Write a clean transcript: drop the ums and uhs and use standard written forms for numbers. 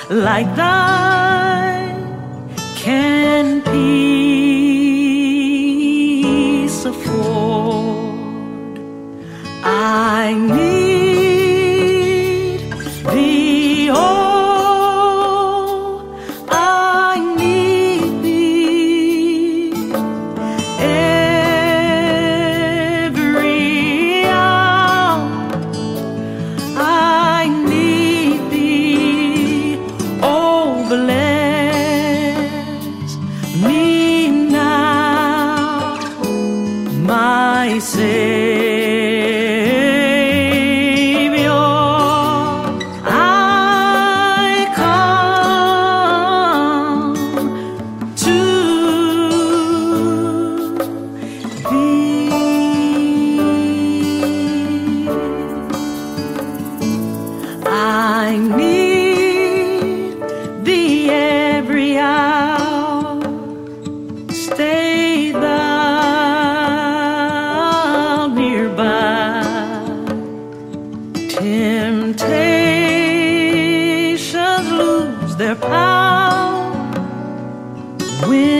like thine can peace afford. I need thee, oh, I need thee every hour. I need thee, oh, bless me now, my Savior. I come to thee. I need thee every hour. Stay thou nearby. Temptations lose their power when